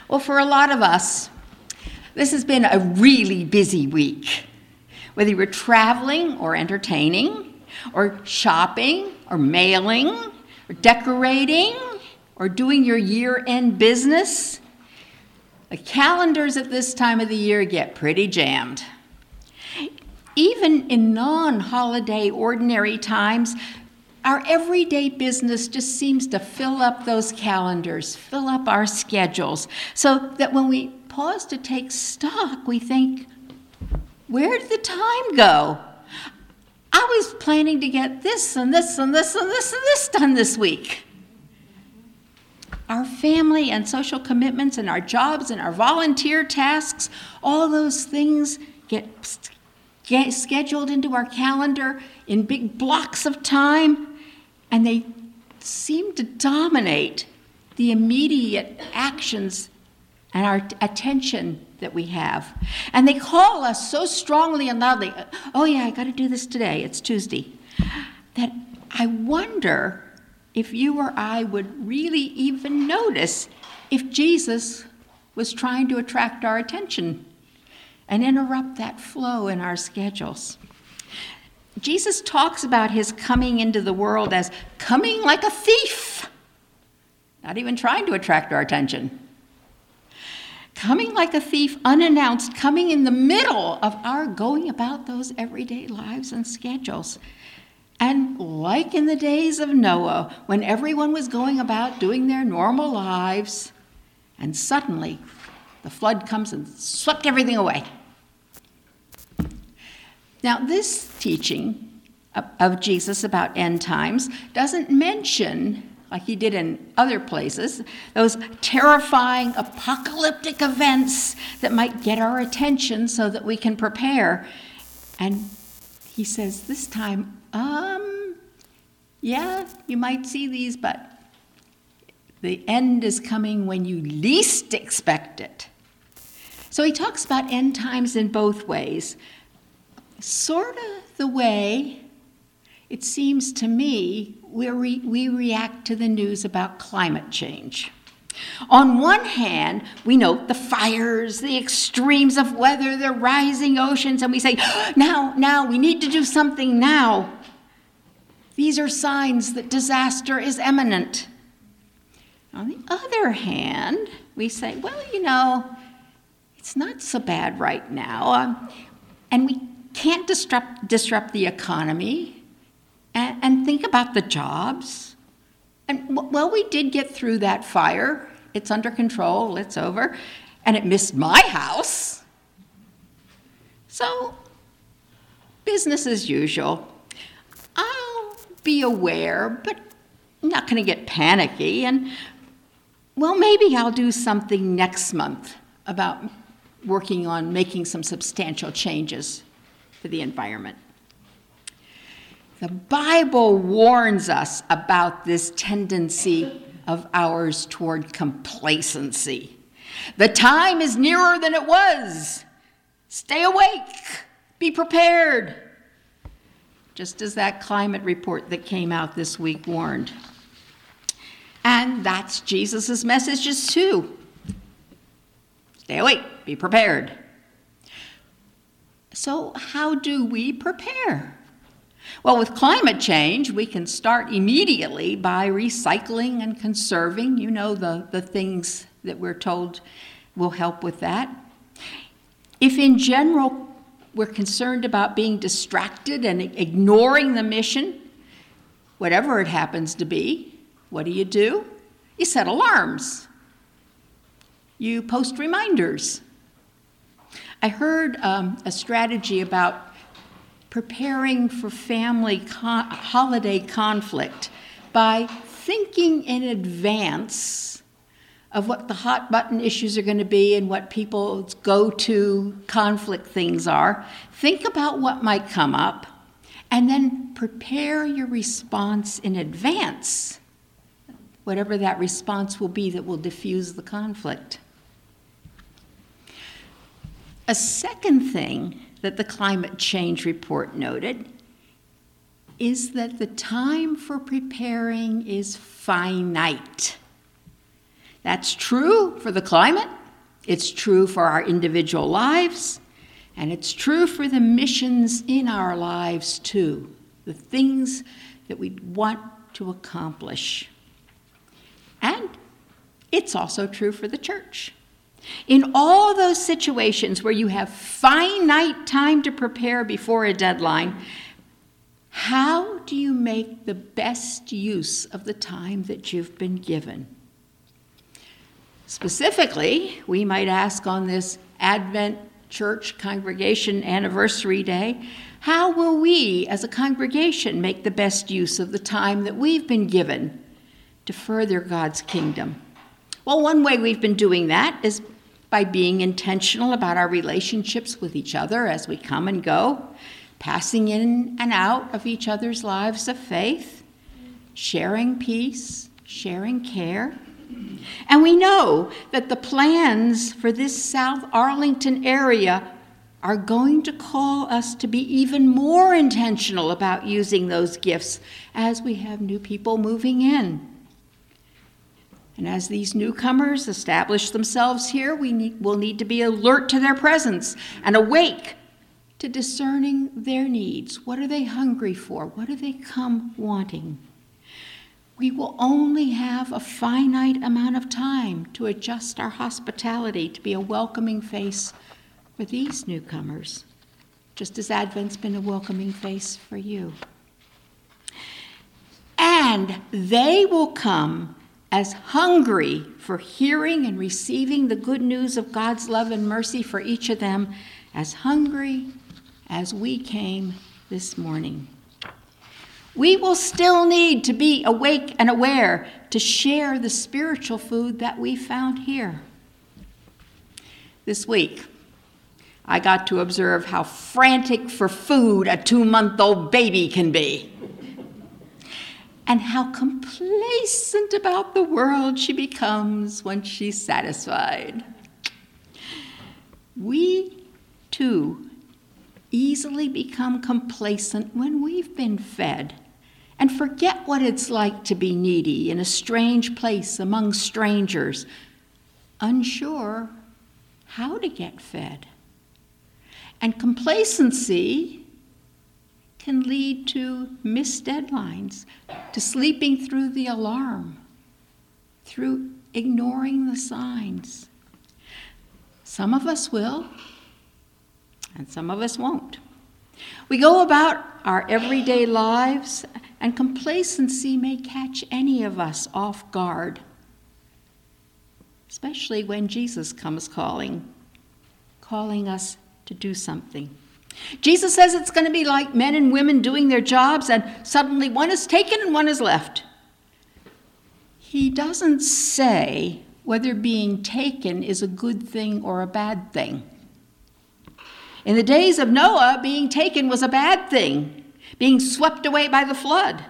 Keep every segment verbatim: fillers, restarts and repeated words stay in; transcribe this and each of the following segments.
Well, for a lot of us, this has been a really busy week. Whether you were traveling or entertaining, or shopping, or mailing, or decorating, or doing your year-end business, the calendars at this time of the year get pretty jammed. Even in non-holiday ordinary times, our everyday business just seems to fill up those calendars, fill up our schedules, so that when we pause to take stock, we think, where did the time go? I was planning to get this and this and this and this and this done this week. Our family and social commitments and our jobs and our volunteer tasks, all those things get, get scheduled into our calendar in big blocks of time, and they seem to dominate the immediate actions and our attention that we have. And they call us so strongly and loudly, oh yeah, I gotta do this today, it's Tuesday, that I wonder if you or I would really even notice if Jesus was trying to attract our attention and interrupt that flow in our schedules. Jesus talks about his coming into the world as coming like a thief, not even trying to attract our attention. Coming like a thief, unannounced, coming in the middle of our going about those everyday lives and schedules. And like in the days of Noah, when everyone was going about doing their normal lives, and suddenly the flood comes and swept everything away. Now, this teaching of, of Jesus about end times doesn't mention, like he did in other places, those terrifying apocalyptic events that might get our attention so that we can prepare. And he says this time, um, yeah, you might see these, but the end is coming when you least expect it. So he talks about end times in both ways. Sort of the way it seems to me we re- we react to the news about climate change. On one hand, we note the fires, the extremes of weather, the rising oceans, and we say, now, now, we need to do something now. These are signs that disaster is imminent. On the other hand, we say, well, you know, it's not so bad right now, um, and we can't disrupt, disrupt the economy, and, and think about the jobs. And, well, we did get through that fire. It's under control, it's over, and it missed my house. So, business as usual. I'll be aware, but I'm not going to get panicky, and, well, maybe I'll do something next month about working on making some substantial changes for the environment. The Bible warns us about this tendency of ours toward complacency. The time is nearer than it was. Stay awake. Be prepared. Just as that climate report that came out this week warned. And that's Jesus' messages too. Stay awake. Be prepared. So how do we prepare? Well, with climate change, we can start immediately by recycling and conserving. You know, the, the things that we're told will help with that. If in general we're concerned about being distracted and ignoring the mission, whatever it happens to be, what do you do? You set alarms. You post reminders. I heard um, a strategy about preparing for family con- holiday conflict by thinking in advance of what the hot button issues are going to be and what people's go-to conflict things are. Think about what might come up and then prepare your response in advance, whatever that response will be that will diffuse the conflict. A second thing that the climate change report noted is that the time for preparing is finite. That's true for the climate, It's true for our individual lives, and it's true for the missions in our lives too, the things that we want to accomplish. And it's also true for the church. In all those situations where you have finite time to prepare before a deadline, how do you make the best use of the time that you've been given? Specifically, we might ask on this Advent Church Congregation Anniversary Day, how will we as a congregation make the best use of the time that we've been given to further God's kingdom? Well, one way we've been doing that is by being intentional about our relationships with each other as we come and go, passing in and out of each other's lives of faith, sharing peace, sharing care. And we know that the plans for this South Arlington area are going to call us to be even more intentional about using those gifts as we have new people moving in. And as these newcomers establish themselves here, we need, will need to be alert to their presence and awake to discerning their needs. What are they hungry for? What do they come wanting? We will only have a finite amount of time to adjust our hospitality to be a welcoming face for these newcomers, just as Advent's been a welcoming face for you. And they will come as hungry for hearing and receiving the good news of God's love and mercy for each of them, as hungry as we came this morning. We will still need to be awake and aware to share the spiritual food that we found here. This week, I got to observe how frantic for food a two-month-old baby can be, and how complacent about the world she becomes when she's satisfied. We, too, easily become complacent when we've been fed and forget what it's like to be needy in a strange place among strangers, unsure how to get fed. And complacency can lead to missed deadlines, to sleeping through the alarm, through ignoring the signs. Some of us will, and some of us won't. We go about our everyday lives, and complacency may catch any of us off guard, especially when Jesus comes calling, calling us to do something. Jesus says it's going to be like men and women doing their jobs, and suddenly one is taken and one is left. He doesn't say whether being taken is a good thing or a bad thing. In the days of Noah, being taken was a bad thing, being swept away by the flood.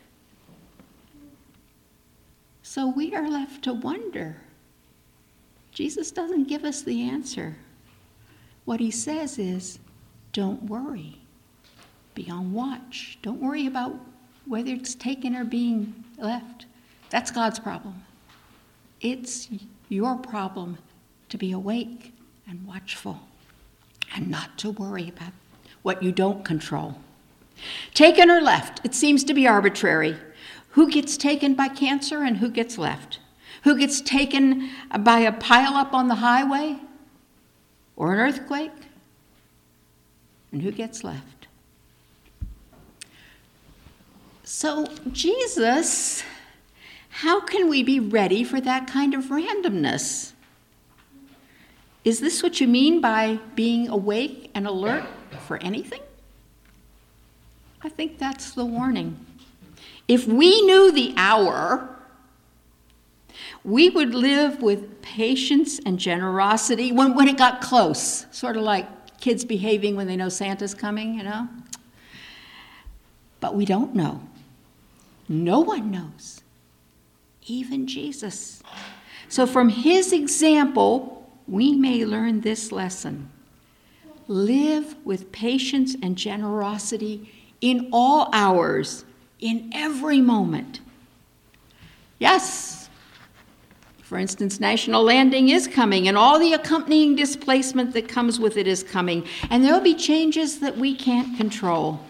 So we are left to wonder. Jesus doesn't give us the answer. What he says is, don't worry. Be on watch. Don't worry about whether it's taken or being left. That's God's problem. It's your problem to be awake and watchful and not to worry about what you don't control. Taken or left, it seems to be arbitrary. Who gets taken by cancer and who gets left? Who gets taken by a pileup on the highway or an earthquake? And who gets left? So, Jesus, how can we be ready for that kind of randomness? Is this what you mean by being awake and alert for anything? I think that's the warning. If we knew the hour, we would live with patience and generosity when, when it got close, sort of like kids behaving when they know Santa's coming, you know? But we don't know. No one knows, even Jesus. So from his example, we may learn this lesson. Live with patience and generosity in all hours, in every moment. Yes, For instance, National Landing is coming, and all the accompanying displacement that comes with it is coming. And there will be changes that we can't control.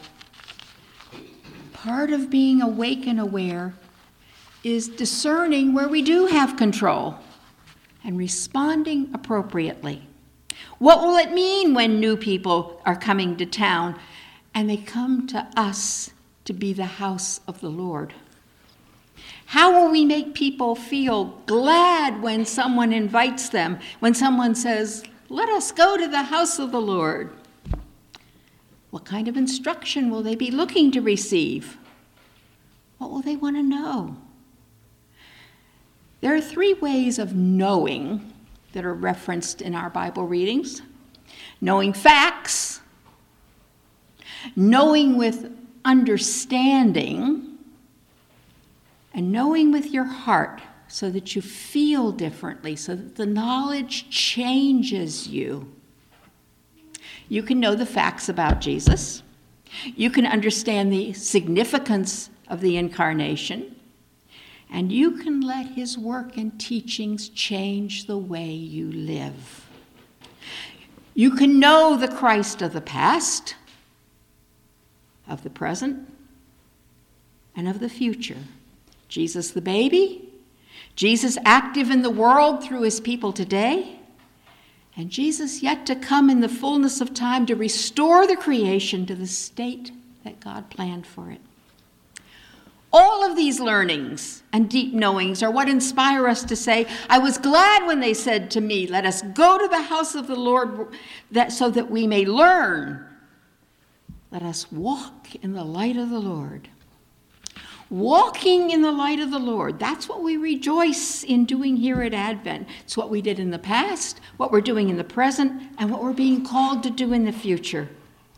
Part of being awake and aware is discerning where we do have control and responding appropriately. What will it mean when new people are coming to town and they come to us to be the house of the Lord? How will we make people feel glad when someone invites them, when someone says, "Let us go to the house of the Lord"? What kind of instruction will they be looking to receive? What will they want to know? There are three ways of knowing that are referenced in our Bible readings. Knowing facts, knowing with understanding, and knowing with your heart so that you feel differently, so that the knowledge changes you. You can know the facts about Jesus. You can understand the significance of the incarnation. And you can let his work and teachings change the way you live. You can know the Christ of the past, of the present, and of the future. Jesus the baby, Jesus active in the world through his people today, and Jesus yet to come in the fullness of time to restore the creation to the state that God planned for it. All of these learnings and deep knowings are what inspire us to say, "I was glad when they said to me, 'Let us go to the house of the Lord, that so that we may learn. Let us walk in the light of the Lord.'" Walking in the light of the Lord, that's what we rejoice in doing here at Advent. It's what we did in the past, what we're doing in the present, and what we're being called to do in the future.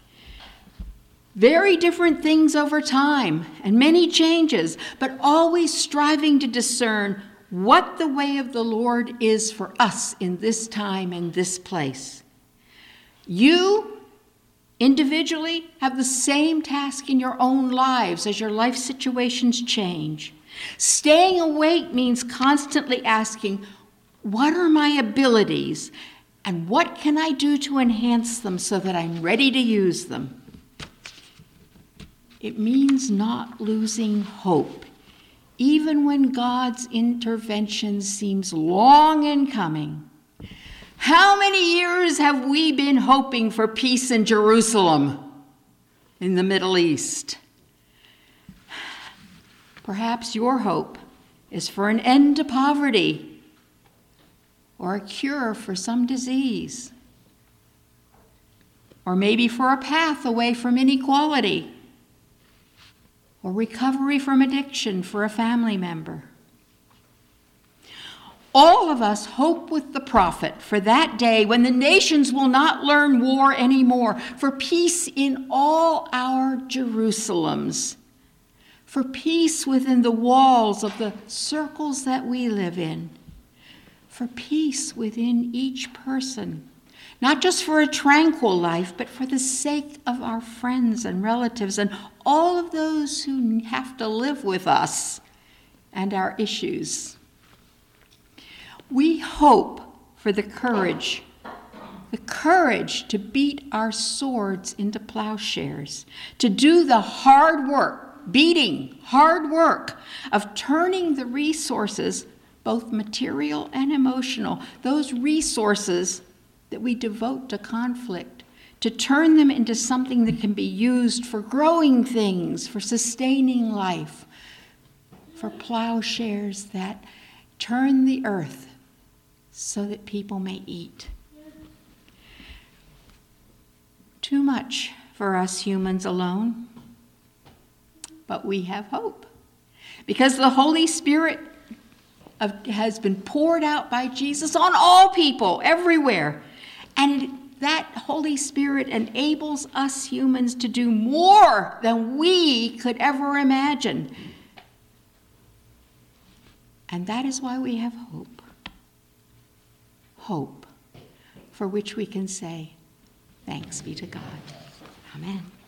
Very different things over time, and many changes, but always striving to discern what the way of the Lord is for us in this time and this place. You individually have the same task in your own lives as your life situations change. Staying awake means constantly asking, what are my abilities and what can I do to enhance them so that I'm ready to use them? It means not losing hope, even when God's intervention seems long in coming. How many years have we been hoping for peace in Jerusalem, in the Middle East? Perhaps your hope is for an end to poverty or a cure for some disease, or maybe for a path away from inequality, or recovery from addiction for a family member. All of us hope with the prophet for that day when the nations will not learn war anymore, for peace in all our Jerusalems, for peace within the walls of the circles that we live in, for peace within each person, not just for a tranquil life, but for the sake of our friends and relatives and all of those who have to live with us and our issues. We hope for the courage, the courage to beat our swords into plowshares, to do the hard work, beating, hard work of turning the resources, both material and emotional, those resources that we devote to conflict, to turn them into something that can be used for growing things, for sustaining life, for plowshares that turn the earth so that people may eat. Too much for us humans alone, but we have hope because the Holy Spirit of, has been poured out by Jesus on all people everywhere, and that Holy Spirit enables us humans to do more than we could ever imagine. And that is why we have hope. Hope for which we can say, thanks be to God. Amen.